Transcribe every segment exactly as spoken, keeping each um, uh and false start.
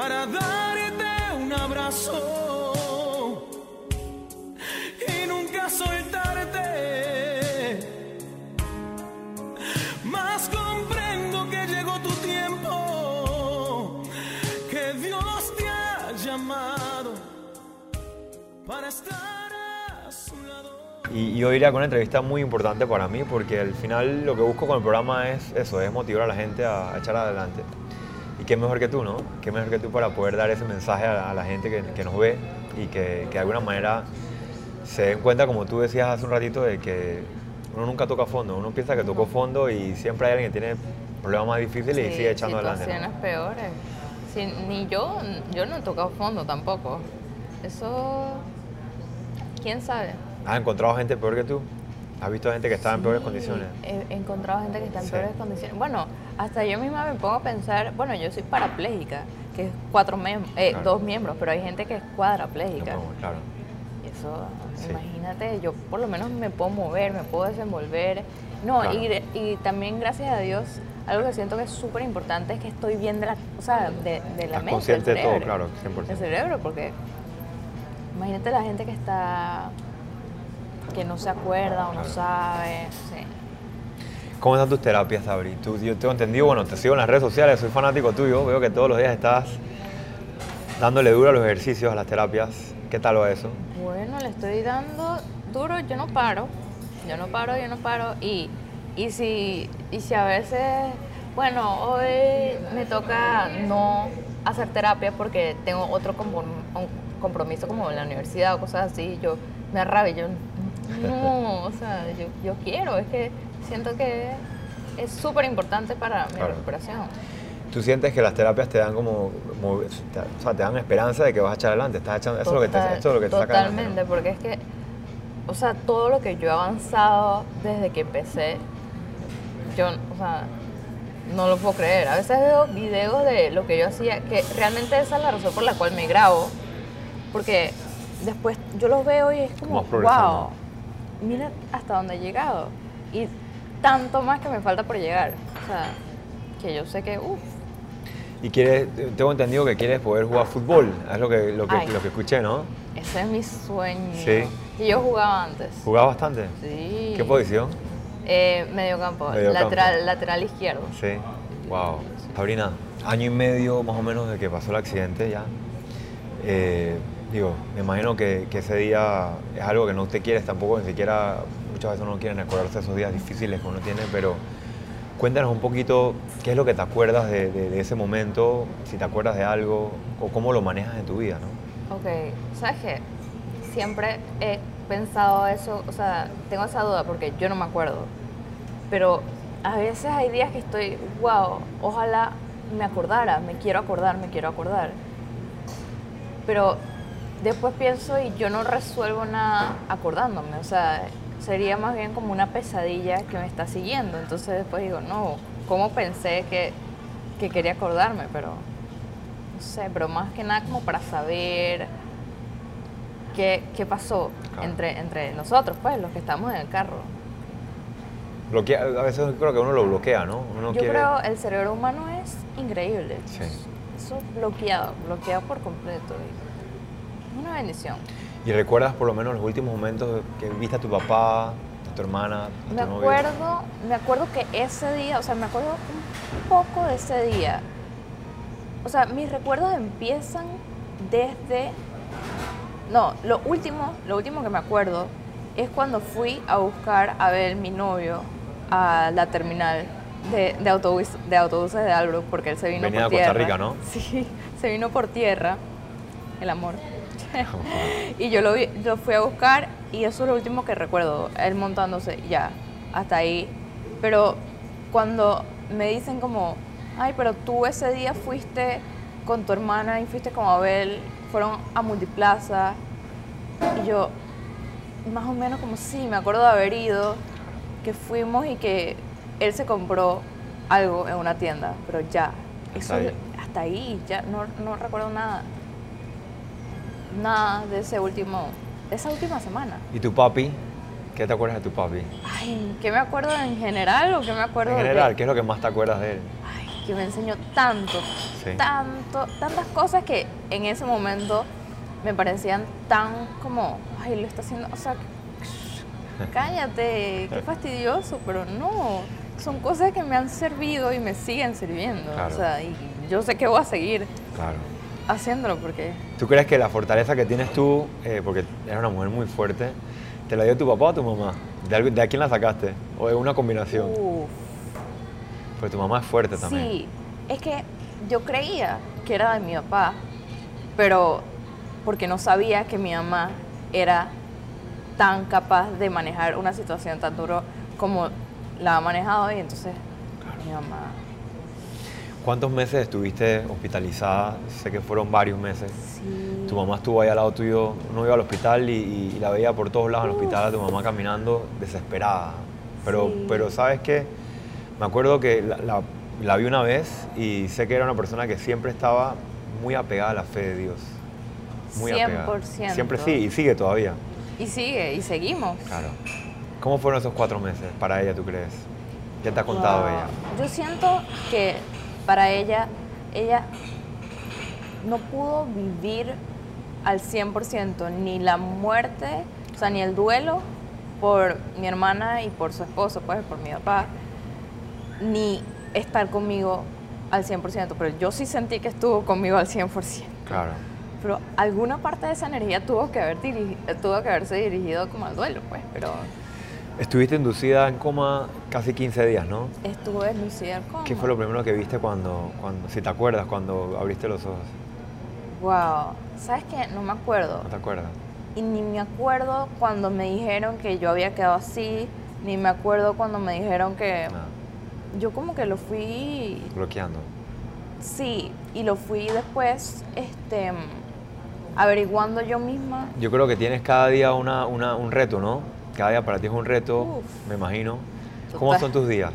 para darte un abrazo y nunca soltarte. Mas comprendo que llegó tu tiempo, que Dios te ha llamado para estar a su lado. Y yo diría que una entrevista muy importante para mí, porque al final lo que busco con el programa es eso, es motivar a la gente a, a echar adelante. Y qué mejor que tú, ¿no? Qué mejor que tú para poder dar ese mensaje a, a la gente que, que nos ve y que, que de alguna manera se den cuenta, como tú decías hace un ratito, de que uno nunca toca fondo. Uno piensa que tocó fondo y siempre hay alguien que tiene problemas más difíciles sí, y sigue echando adelante, ¿no? Situaciones peores. Sí, ni yo, yo no he tocado fondo tampoco. Eso, ¿quién sabe? ¿Has encontrado gente peor que tú? ¿Has visto gente que está sí, en peores condiciones? He, he encontrado gente que está en sí. peores condiciones. Bueno, hasta yo misma me pongo a pensar, bueno, yo soy parapléjica, que es cuatro mem eh, claro. dos miembros, pero hay gente que es cuadrapléjica. No, claro. Eso, sí. imagínate, yo por lo menos me puedo mover, me puedo desenvolver. No, claro. y, y también gracias a Dios, algo que siento que es súper importante es que estoy bien de la, o sea, de, de la Estás mente, consciente de todo, claro, cien por ciento. El cerebro, porque imagínate la gente que está, que no se acuerda o no claro. sabe, sí. ¿Cómo están tus terapias, Sabri? Tú, yo tengo entendido, bueno, te sigo en las redes sociales, soy fanático tuyo, veo que todos los días estás dándole duro a los ejercicios, a las terapias. ¿Qué tal va eso? Bueno, le estoy dando duro, yo no paro, yo no paro, yo no paro. Y, y, si, y si a veces, bueno, hoy me toca no hacer terapia porque tengo otro compromiso como en la universidad o cosas así, yo me arrabio, yo no, o sea, yo, yo quiero, es que siento que es súper importante para mi claro. recuperación. ¿Tú sientes que las terapias te dan como, como o sea, te dan esperanza de que vas a echar adelante? ¿Estás echando, eso, Total, es lo que te, eso es lo que te saca adelante? Totalmente, porque es que, o sea, todo lo que yo he avanzado desde que empecé, yo, o sea, no lo puedo creer. A veces veo videos de lo que yo hacía, que realmente esa es la razón por la cual me grabo, porque después yo los veo y es como, wow, mira hasta dónde he llegado. Y tanto más que me falta por llegar. O sea, que yo sé que, uff. Y quieres, tengo entendido que quieres poder jugar fútbol, es lo que, lo que, Ay, lo que escuché, ¿no? Ese es mi sueño. Sí. Y yo jugaba antes. ¿Jugaba bastante? Sí. ¿Qué posición? Eh, mediocampo, medio lateral, campo. lateral izquierdo. Sí, wow. Sabrina, año y medio más o menos de que pasó el accidente ya. Eh, digo, me imagino que, que ese día es algo que no te quieres tampoco, ni siquiera muchas veces no quieren recordarse esos días difíciles que uno tiene, pero cuéntanos un poquito qué es lo que te acuerdas de, de, de ese momento, si te acuerdas de algo, o cómo lo manejas en tu vida, ¿no? Ok, ¿sabes qué? Siempre he pensado eso, o sea, tengo esa duda porque yo no me acuerdo, pero a veces hay días que estoy, wow, ojalá me acordara, me quiero acordar, me quiero acordar, pero después pienso y yo no resuelvo nada acordándome, o sea, sería más bien como una pesadilla que me está siguiendo. Entonces después digo, no, ¿cómo pensé que, que quería acordarme? Pero, no sé, pero más que nada como para saber qué, qué pasó claro. entre, entre nosotros, pues, los que estamos en el carro. Bloquea, a veces creo que uno lo bloquea, ¿no? Uno Yo quiere... creo el cerebro humano es increíble. Sí. Eso bloqueado, bloqueado por completo. Es una bendición. ¿Y recuerdas por lo menos los últimos momentos que viste a tu papá, a tu hermana, a tu me novio? acuerdo, me acuerdo que ese día, o sea, me acuerdo un poco de ese día. O sea, mis recuerdos empiezan desde... No, lo último, lo último que me acuerdo es cuando fui a buscar a Abel, mi novio, a la terminal de, de, autobús, de autobuses de Albrook, porque él se vino Venía por de tierra. Costa Rica, ¿no? Sí, se vino por tierra, el amor. Y yo lo, vi, lo fui a buscar y eso es lo último que recuerdo, él montándose, ya, hasta ahí. Pero cuando me dicen como, ay, pero tú ese día fuiste con tu hermana y fuiste con Abel, fueron a Multiplaza, y yo, más o menos como sí, me acuerdo de haber ido, que fuimos y que él se compró algo en una tienda, pero ya, eso, hasta ahí, hasta ahí ya no, no recuerdo nada. Nada de ese último, de esa última semana. ¿Y tu papi? ¿Qué te acuerdas de tu papi? Ay, ¿qué me acuerdo en general o qué me acuerdo En general, de...? ¿qué es lo que más te acuerdas de él? Ay, que me enseñó tanto, Sí. tanto, tantas cosas que en ese momento me parecían tan como, ay, lo está haciendo, o sea, cállate, qué fastidioso, pero no, son cosas que me han servido y me siguen sirviendo, Claro. o sea, y yo sé que voy a seguir Claro. haciéndolo porque, ¿Tú crees que la fortaleza que tienes tú, eh, porque eres una mujer muy fuerte, te la dio tu papá o tu mamá? ¿De, algo- de a quién la sacaste? ¿O es una combinación? uff, Porque tu mamá es fuerte también. sí, es que yo creía que era de mi papá, pero porque no sabía que mi mamá era tan capaz de manejar una situación tan dura como la ha manejado y entonces mi mamá, ¿Cuántos meses estuviste hospitalizada? Sé que fueron varios meses. sí, Tu mamá estuvo ahí al lado tuyo, uno iba al hospital y, y- y la veía por todos lados en el Uf. hospital, a tu mamá caminando desesperada. Pero, Sí. pero ¿sabes qué? Me acuerdo que la, la- la vi una vez y sé que era una persona que siempre estaba muy apegada a la fe de Dios. Muy cien apegada. por ciento. Siempre sí, y sigue todavía. Y sigue, y seguimos. Claro. ¿Cómo fueron esos cuatro meses para ella, tú crees? ¿Qué te ha contado Wow. ella? Yo siento que para ella, ella no pudo vivir al cien por ciento ni la muerte, o sea, ni el duelo por mi hermana y por su esposo, pues, por mi papá, ni estar conmigo al cien por ciento, pero yo sí sentí que estuvo conmigo al cien por ciento. Claro. Pero alguna parte de esa energía tuvo que, haber dirigi- tuvo que haberse dirigido como al duelo, pues, pero Estuviste inducida en coma casi quince días, ¿no? estuve lucida al coma. ¿Qué fue lo primero que viste cuando, cuando, si te acuerdas, cuando abriste los ojos? Wow, ¿sabes qué? No me acuerdo. ¿No te acuerdas? Y ni me acuerdo cuando me dijeron que yo había quedado así, ni me acuerdo cuando me dijeron que Nada, yo como que lo fui, bloqueando. sí, y lo fui después, este, averiguando yo misma. Yo creo que tienes cada día una, una- un reto, ¿no? Cada día para ti es un reto, Uf. me imagino. ¿Cómo Total. son tus días?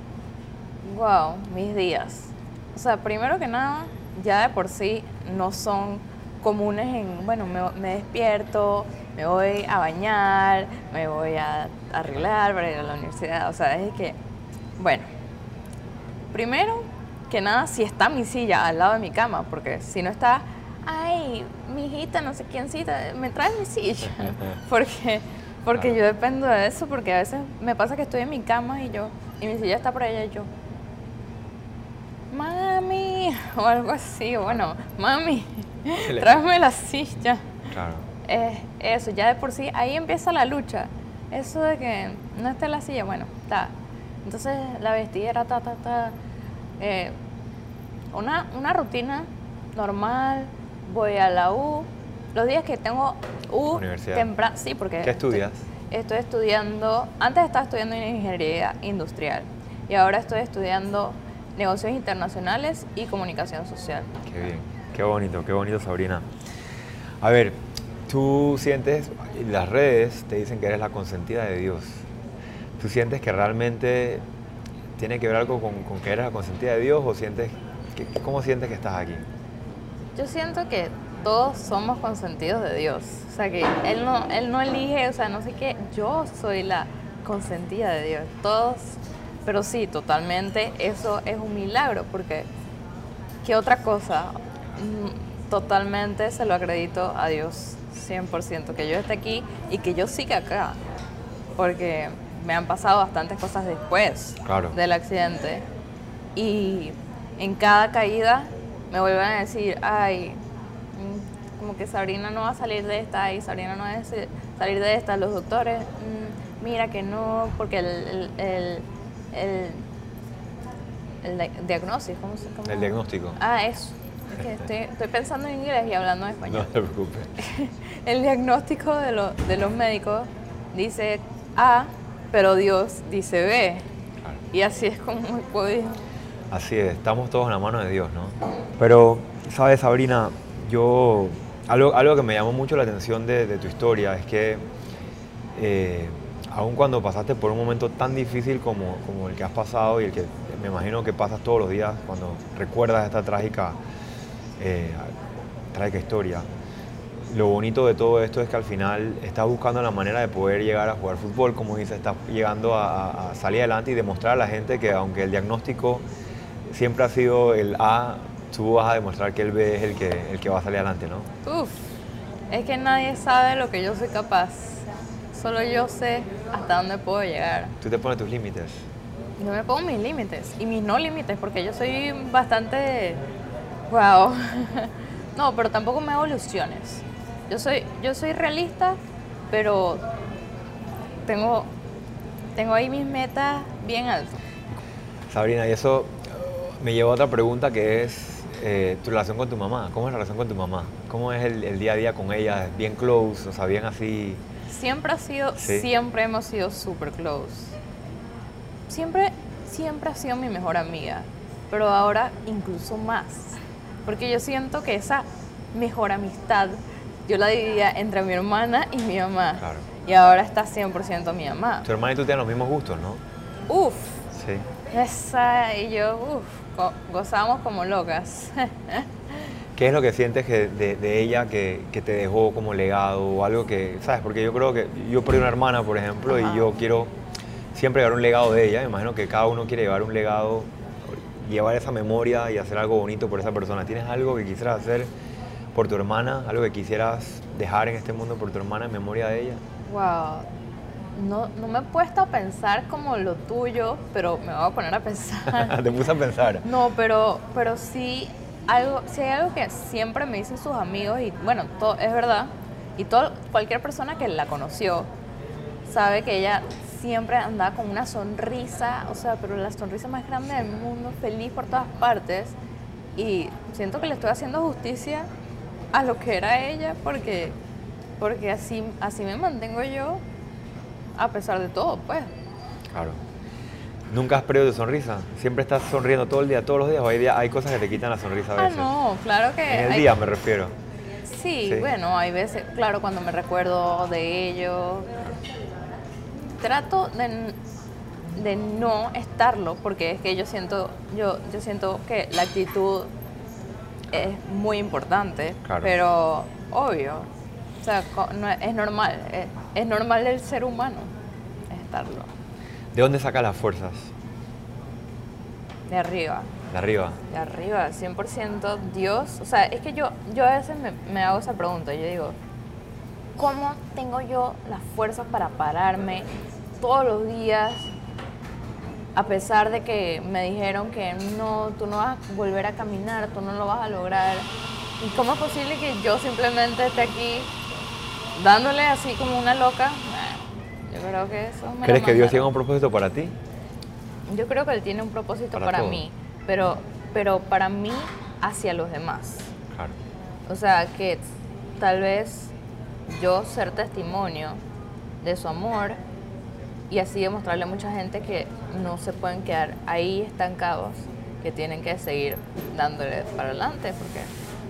Wow, mis días. O sea, primero que nada, ya de por sí no son comunes en, bueno, me, me despierto, me voy a bañar, me voy a arreglar para ir a la universidad. O sea, es que, bueno, primero que nada, si está mi silla al lado de mi cama, porque si no está, ay, mi hijita, no sé quiéncita, me trae mi silla. Porque, porque Claro. yo dependo de eso, porque a veces me pasa que estoy en mi cama y yo, y mi silla está por allá y yo, mami, o algo así, bueno, mami, Se le- tráeme la silla. Claro. Eh, eso, ya de por sí, ahí empieza la lucha. Eso de que no esté la silla, bueno, está. Entonces la vestidera, ta, ta, ta. eh, una, una rutina normal, voy a la U. Los días que tengo U Universidad. temprano, sí, porque... ¿Qué estudias? Estoy, estoy estudiando, antes estaba estudiando ingeniería industrial y ahora estoy estudiando negocios internacionales y comunicación social. Qué bien, qué bonito, qué bonito, Sabrina. A ver, tú sientes, las redes te dicen que eres la consentida de Dios. ¿Tú sientes que realmente tiene que ver algo con, con que eres la consentida de Dios o sientes, que, cómo sientes que estás aquí? Yo siento que todos somos consentidos de Dios. O sea, que Él no, él no elige, o sea, no sé qué. Yo soy la consentida de Dios. Todos, pero sí, totalmente, eso es un milagro, porque ¿qué otra cosa? Mm, Totalmente se lo acredito a Dios, cien por ciento, que yo esté aquí y que yo siga acá. Porque me han pasado bastantes cosas después Claro. del accidente. Y en cada caída me vuelven a decir, ay, mm, como que Sabrina no va a salir de esta, y Sabrina no va a se- salir de esta. Los doctores, mm, mira que no, porque el, el, el, el, el di- diagnóstico, ¿cómo se llama? El diagnóstico. Ah, eso. Es que estoy, estoy pensando en inglés y hablando en No español. te preocupes. El diagnóstico de, lo- de los médicos dice A, pero Dios dice B. Claro. Y así es como he podido. Así es, estamos todos en la mano de Dios, ¿no? Pero, ¿sabes, Sabrina? Yo, algo, algo que me llamó mucho la atención de, de tu historia es que, eh, aun cuando pasaste por un momento tan difícil como, como el que has pasado y el que me imagino que pasas todos los días cuando recuerdas esta trágica, eh, trágica historia, lo bonito de todo esto es que al final estás buscando la manera de poder llegar a jugar fútbol, como dices, estás llegando a, a- a salir adelante y demostrar a la gente que aunque el diagnóstico siempre ha sido el A, tú vas a demostrar que el B es el que, el que va a salir adelante, ¿no? Uf, es que nadie sabe lo que yo soy capaz. Solo yo sé hasta dónde puedo llegar. Tú te pones tus límites. Yo me pongo mis límites y mis no límites porque yo soy bastante... Wow. No, pero tampoco me hago ilusiones. Yo soy, yo soy realista, pero tengo, tengo ahí mis metas bien altas. Sabrina, y eso me lleva a otra pregunta que es eh, tu relación con tu mamá. ¿Cómo es la relación con tu mamá? ¿Cómo es el, el día a día con ella? ¿Es bien close? O sea, bien así... Siempre ha sido, ¿Sí? Siempre hemos sido super close. Siempre, siempre ha sido mi mejor amiga, pero ahora incluso más. Porque yo siento que esa mejor amistad yo la dividía entre mi hermana y mi mamá. Claro. Y ahora está cien por ciento mi mamá. Tu hermana y tú tienen los mismos gustos, ¿no? Uf, Sí. esa y yo, uf, go- gozábamos como locas. ¿Qué es lo que sientes que de, de ella que, que te dejó como legado o algo que, sabes? Porque yo creo que yo perdí una hermana, por ejemplo, Ajá. y yo quiero siempre llevar un legado de ella. Me imagino que cada uno quiere llevar un legado, llevar esa memoria y hacer algo bonito por esa persona. ¿Tienes algo que quisieras hacer por tu hermana? ¿Algo que quisieras dejar en este mundo por tu hermana en memoria de ella? Wow. No, no me he puesto a pensar como lo tuyo, pero me voy a poner a pensar. Te puse a pensar. No, pero, pero sí, algo, sí hay algo que siempre me dicen sus amigos, y bueno, todo, es verdad, y todo, cualquier persona que la conoció sabe que ella siempre andaba con una sonrisa, o sea, pero la sonrisa más grande del mundo, feliz por todas partes, y siento que le estoy haciendo justicia a lo que era ella, porque, porque así, así me mantengo yo, a pesar de todo, pues. Claro. ¿Nunca has perdido tu sonrisa? ¿Siempre estás sonriendo todo el día, todos los días? ¿O hay, día- hay cosas que te quitan la sonrisa a Ah, veces? no, claro que... En el hay- día me refiero. Sí, Sí. bueno, hay veces, claro, cuando me recuerdo de ello, trato de, n- de no estarlo, porque es que yo siento, yo, yo siento que la actitud es muy importante, Claro. pero obvio, o sea, co- no es, es normal, es, es normal del ser humano estarlo, ¿De dónde sacas las fuerzas? de arriba. De arriba. De arriba, cien por ciento Dios. O sea, es que yo, yo a veces me, me hago esa pregunta. Yo digo, ¿cómo tengo yo las fuerzas para pararme todos los días? A pesar de que me dijeron que no, tú no vas a volver a caminar, tú no lo vas a lograr. ¿Y cómo es posible que yo simplemente esté aquí dándole así como una loca? Nah, yo creo que eso me lo ¿Crees que Dios tiene mandaron. un propósito para ti? Yo creo que Él tiene un propósito Para para, todo. mí, pero, pero para mí hacia los demás. Claro. O sea, que tal vez yo ser testimonio de su amor y así demostrarle a mucha gente que no se pueden quedar ahí estancados, que tienen que seguir dándole para adelante, porque...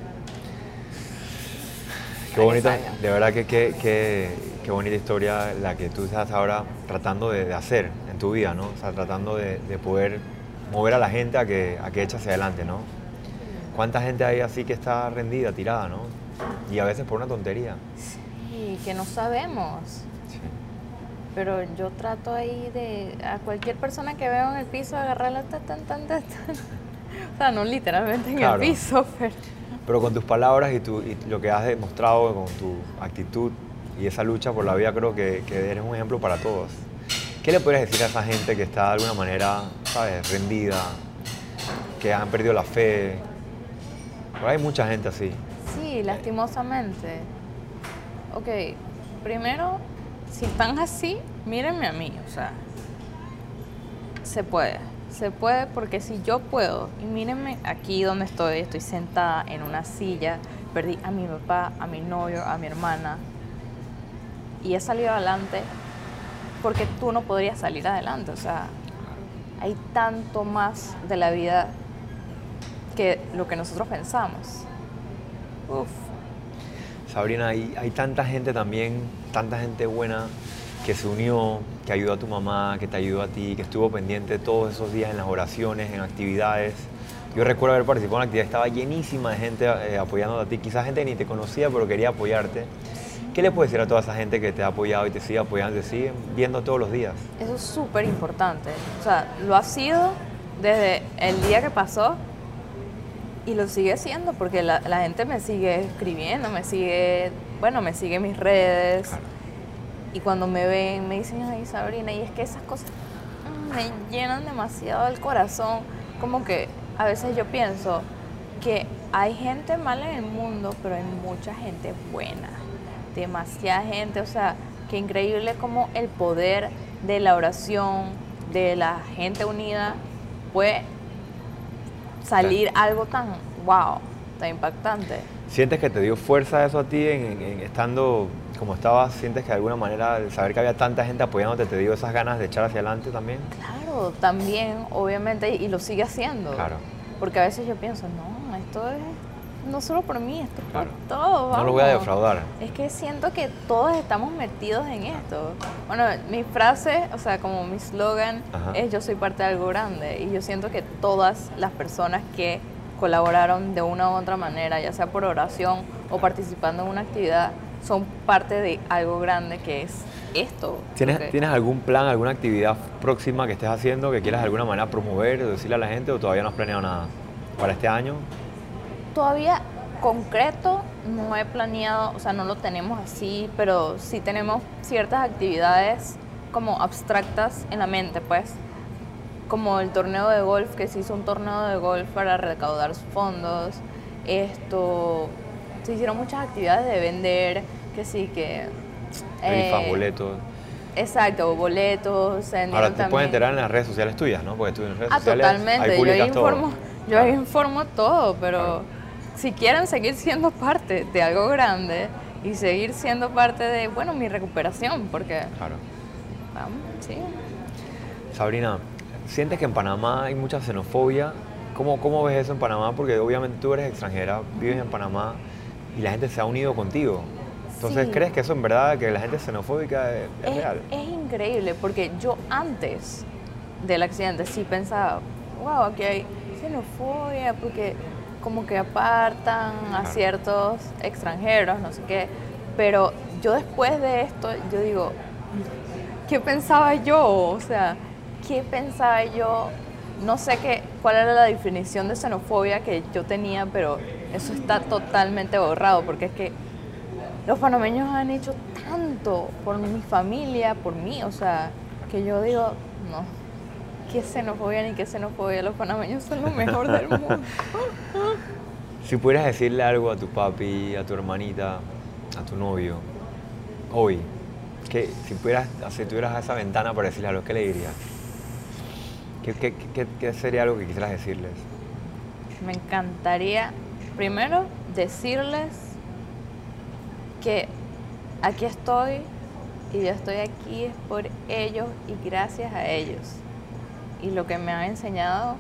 Qué bonita, Exacto. de verdad que qué, qué, qué bonita historia la que tú estás ahora tratando de, de hacer en tu vida, ¿no? O sea, tratando de, de poder mover a la gente a que, a que eche hacia adelante, ¿no? ¿Cuánta gente hay así que está rendida, tirada, ¿no? Y a veces por una tontería. Y que no sabemos. Sí. Pero yo trato ahí de a cualquier persona que veo en el piso agarrarla tan tan tan tan. tan. O sea, no literalmente en Claro. el piso, pero Pero con tus palabras y, tu, y lo que has demostrado con tu actitud y esa lucha por la vida, creo que, que eres un ejemplo para todos. ¿Qué le podrías decir a esa gente que está de alguna manera, sabes, rendida, que han perdido la fe? Pero hay mucha gente así. sí, lastimosamente. Ok, primero, si están así, mírenme a mí, o sea, se puede. Se puede porque si yo puedo, y mírenme aquí donde estoy, estoy sentada en una silla, perdí a mi papá, a mi novio, a mi hermana, y he salido adelante porque tú no podrías salir adelante, o sea, hay tanto más de la vida que lo que nosotros pensamos. Uf. Sabrina, hay, hay tanta gente también, tanta gente buena que se unió, que ayudó a tu mamá, que te ayudó a ti, que estuvo pendiente todos esos días en las oraciones, en actividades. Yo recuerdo haber participado en una actividad, estaba llenísima de gente eh, apoyándote a ti. Quizás gente ni te conocía, pero quería apoyarte. ¿Qué le puedes decir a toda esa gente que te ha apoyado y te sigue apoyando y te sigue viendo todos los días? Eso es súper importante. O sea, lo ha sido desde el día que pasó y lo sigue haciendo porque la, la gente me sigue escribiendo, me sigue, bueno, me sigue en mis redes. Claro. Y cuando me ven me dicen, ay Sabrina, y es que esas cosas me llenan demasiado el corazón. Como que a veces yo pienso que hay gente mala en el mundo, pero hay mucha gente buena, demasiada gente, o sea, que increíble como el poder de la oración, de la gente unida, puede salir Claro. algo tan wow, tan impactante. ¿Sientes que te dio fuerza eso a ti en, en- en estando como estabas? ¿Sientes que de alguna manera el saber que había tanta gente apoyándote te dio esas ganas de echar hacia adelante también? Claro, también, obviamente, y lo sigue haciendo. Claro. Porque a veces yo pienso, no, esto es no solo por mí, esto es Claro. por todos. No lo voy a vamos. defraudar. Es que siento que todos estamos metidos en esto. Bueno, mi frase, o sea, como mi slogan Ajá. es yo soy parte de algo grande. Y yo siento que todas las personas que colaboraron de una u otra manera, ya sea por oración o participando en una actividad, son parte de algo grande que es esto. ¿Tienes, Porque ¿Tienes algún plan, alguna actividad próxima que estés haciendo que quieras de alguna manera promover o decirle a la gente o todavía no has planeado nada para este año? Todavía concreto no he planeado, o sea, no lo tenemos así, pero sí tenemos ciertas actividades como abstractas en la mente, pues. Como el torneo de golf, que se hizo un torneo de golf para recaudar fondos. Esto, se hicieron muchas actividades de vender, que sí, que... Rifas, eh, boletos. Exacto, boletos. Se vendieron Ahora te también. puedes enterar en las redes sociales tuyas, ¿no? Porque tú en redes Ah, sociales totalmente. ahí Yo ahí publicas todo. informo, yo Claro. ahí informo todo, pero Claro. si quieren seguir siendo parte de algo grande y seguir siendo parte de, bueno, mi recuperación, porque, Claro. vamos, sí. Sabrina, ¿sientes que en Panamá hay mucha xenofobia? ¿Cómo, ¿Cómo ves eso en Panamá? Porque obviamente tú eres extranjera, vives en Panamá y la gente se ha unido contigo. Entonces, Sí. ¿crees que eso en verdad, que la gente es xenofóbica, es, es Es, real? es increíble, porque yo antes del accidente sí pensaba, wow, aquí hay xenofobia, porque como que apartan a Claro. ciertos extranjeros, no sé qué. Pero yo después de esto, yo digo, ¿qué pensaba yo? O sea, ¿qué pensaba yo? No sé qué, cuál era la definición de xenofobia que yo tenía, pero eso está totalmente borrado, porque es que los panameños han hecho tanto por mi familia, por mí, o sea, que yo digo, no, qué xenofobia ni qué xenofobia, los panameños son lo mejor del mundo. Si pudieras decirle algo a tu papi, a tu hermanita, a tu novio, hoy, que si pudieras, si tuvieras esa ventana para decirle algo, ¿qué le dirías? ¿Qué, qué, qué, qué sería algo que quisieras decirles? Me encantaría, primero, decirles que aquí estoy y yo estoy aquí es por ellos y gracias a ellos. Y lo que me han enseñado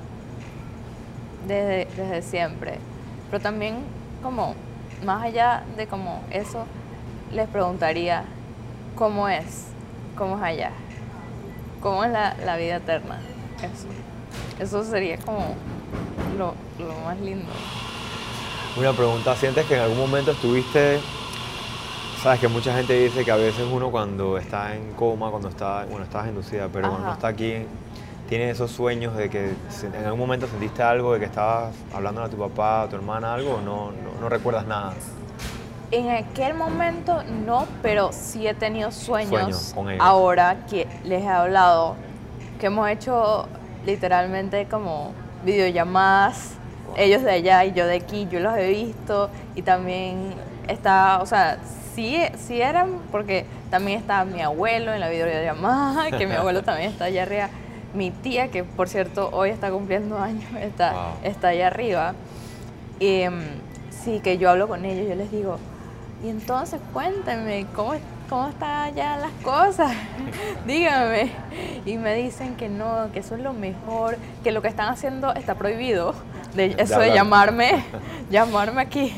desde, desde siempre. Pero también, como, más allá de como eso, les preguntaría cómo es, cómo es allá, cómo es la, la vida eterna. Eso. Eso sería como lo, lo más lindo. Una pregunta, ¿sientes que en algún momento estuviste, sabes que mucha gente dice que a veces uno cuando está en coma, cuando está, bueno, estás inducida, pero cuando Ajá. está aquí, tiene esos sueños de que se- en algún momento sentiste algo, de que estabas hablando a tu papá, a tu hermana, algo, o no, no, no recuerdas nada? En aquel momento no, pero sí he tenido sueños, Sueños con ellos. ahora que les he hablado, que hemos hecho literalmente como videollamadas, Wow. ellos de allá y yo de aquí, yo los he visto y también está, o sea, sí, sí eran, porque también está mi abuelo en la videollamada, que mi abuelo también está allá arriba, mi tía, que por cierto hoy está cumpliendo años, está, Wow. está allá arriba. Y, mm, sí, que yo hablo con ellos, yo les digo, y entonces cuéntenme, ¿cómo, cómo están allá las cosas? Díganme. Y me dicen que no, que eso es lo mejor, que lo que están haciendo está prohibido, de, eso de hablar. llamarme, llamarme aquí.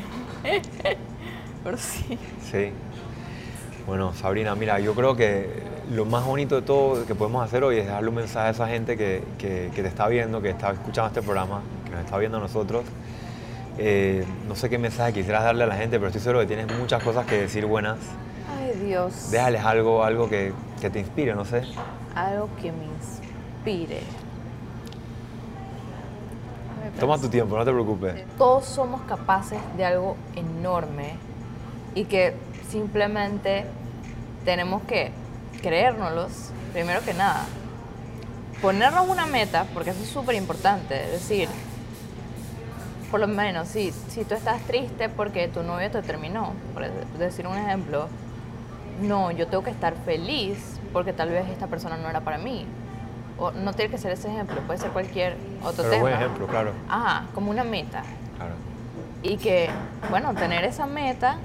Pero sí. Sí. Bueno, Sabrina, mira, yo creo que lo más bonito de todo que podemos hacer hoy es darle un mensaje a esa gente que, que, que te está viendo, que está escuchando este programa, que nos está viendo a nosotros. Eh, no sé qué mensaje quisieras darle a la gente, pero estoy seguro que tienes muchas cosas que decir buenas. Ay, Dios. Déjales algo, algo que, que te inspire, no sé. Algo que me inspire. metas. Toma tu tiempo, no te preocupes. Todos somos capaces de algo enorme y que simplemente tenemos que creérnoslos, primero que nada. Ponernos una meta, porque eso es súper importante, es decir, por lo menos, si, si tú estás triste porque tu novio te terminó, por decir un ejemplo, no, yo tengo que estar feliz porque tal vez esta persona no era para mí. O no tiene que ser ese ejemplo, puede ser cualquier otro Pero tema. buen ejemplo, claro. Ajá, como una meta. Claro. Y que, bueno, tener esa meta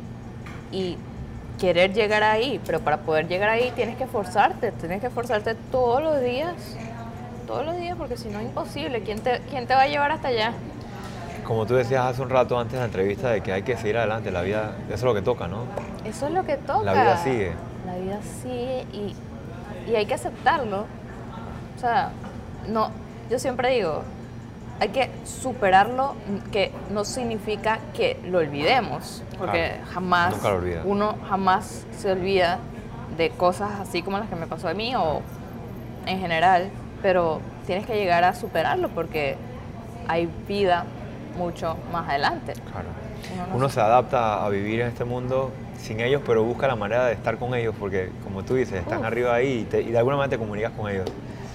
y querer llegar ahí, pero para poder llegar ahí tienes que esforzarte, tienes que esforzarte todos los días, todos los días, porque si no es imposible. ¿Quién te, quién te va a llevar hasta allá? Como tú decías hace un rato antes de la entrevista de que hay que seguir adelante, la vida, eso es lo que toca, ¿no? Eso es lo que toca. La vida sigue. La vida sigue y, y hay que aceptarlo. O sea, no, yo siempre digo, hay que superarlo, que no significa que lo olvidemos, porque Claro, jamás, nunca lo olvida. uno jamás se olvida de cosas así como las que me pasó a mí o en general, pero tienes que llegar a superarlo porque hay vida mucho más adelante. Claro. Uno no Uno se- se adapta a vivir en este mundo sin ellos, pero busca la manera de estar con ellos, porque como tú dices, están Uf. arriba ahí y, te- y de alguna manera te comunicas con ellos.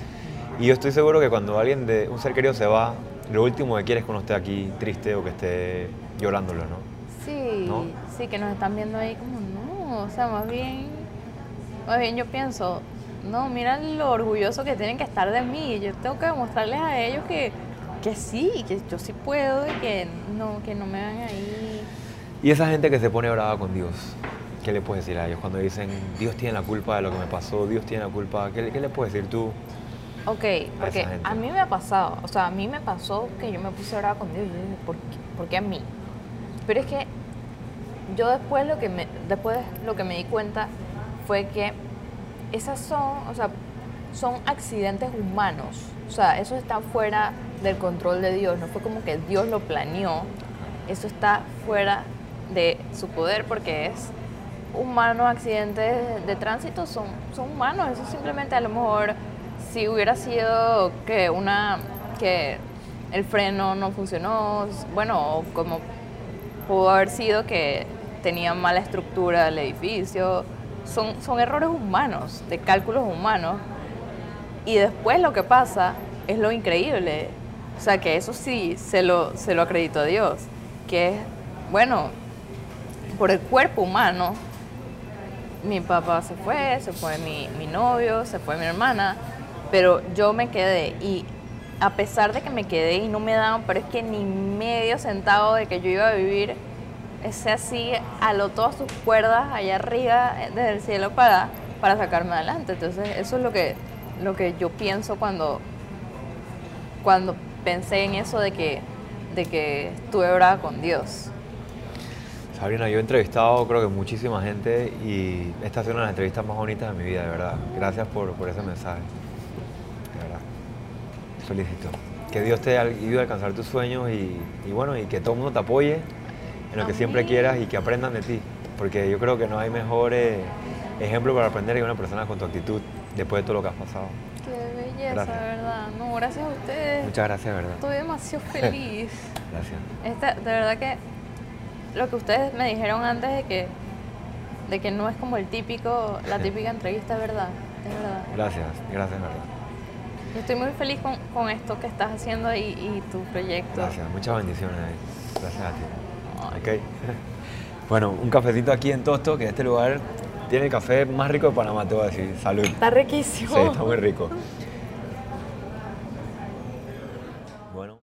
Y yo estoy seguro que cuando alguien de un ser querido se va, lo último que quiere es que uno esté aquí triste o que esté llorándolo, ¿no? Sí, ¿No? sí, que nos están viendo ahí como no, o sea, más bien, más bien yo pienso, no, mira lo orgulloso que tienen que estar de mí, yo tengo que demostrarles a ellos que, que sí, que yo sí puedo y que no, que no me van ahí. Y esa gente que se pone brava con Dios, ¿qué le puedes decir a ellos cuando dicen, Dios tiene la culpa de lo que me pasó, Dios tiene la culpa? ¿Qué, le- qué le puedes decir tú? Ok, porque gente. a mí me ha pasado, o sea, a mí me pasó que yo me puse brava con Dios y yo dije, ¿por qué, ¿por qué a mí? Pero es que yo después lo que me, después lo que me di cuenta fue que esas son, o sea, son accidentes humanos, o sea, eso está fuera del control de Dios, no fue como que Dios lo planeó, eso está fuera de su poder porque es humano, accidentes de tránsito son, son humanos, eso simplemente a lo mejor si hubiera sido que una que el freno no funcionó, bueno, o como pudo haber sido que tenía mala estructura el edificio, son, son errores humanos, de cálculos humanos, y después lo que pasa es lo increíble, o sea que eso sí se lo, se lo acredito a Dios, que es, bueno, por el cuerpo humano, mi papá se fue, se fue mi, mi novio, se fue mi hermana, pero yo me quedé y a pesar de que me quedé y no me daban, pero es que ni medio centavo de que yo iba a vivir, ese así aló todas sus cuerdas allá arriba desde el cielo para, para sacarme adelante. Entonces eso es lo que, lo que yo pienso cuando, cuando pensé en eso de que, de que estuve brava con Dios. Sabrina, yo he entrevistado creo que muchísima gente y esta ha sido una de las entrevistas más bonitas de mi vida, de verdad. Gracias por, por ese mensaje. De verdad. Felicito. Que Dios te ayude a alcanzar tus sueños y, y bueno, y que todo el mundo te apoye en lo que siempre Amén. quieras y que aprendan de ti. Porque yo creo que no hay mejor eh, ejemplo para aprender que una persona con tu actitud después de todo lo que has pasado. Qué belleza, Gracias. de verdad. No, gracias a ustedes. Muchas gracias, de verdad. Estoy demasiado feliz. Gracias. Esta, de verdad que lo que ustedes me dijeron antes de que, de que no es como el típico, la típica entrevista, es verdad, es verdad. Gracias, gracias, de verdad. Yo estoy muy feliz con, con esto que estás haciendo y, y tu proyecto. Gracias, muchas bendiciones. eh. Gracias a ti. Ok. Bueno, un cafecito aquí en Tosto, que este lugar tiene el café más rico de Panamá, te voy a decir. Salud. Está riquísimo. Sí, está muy rico.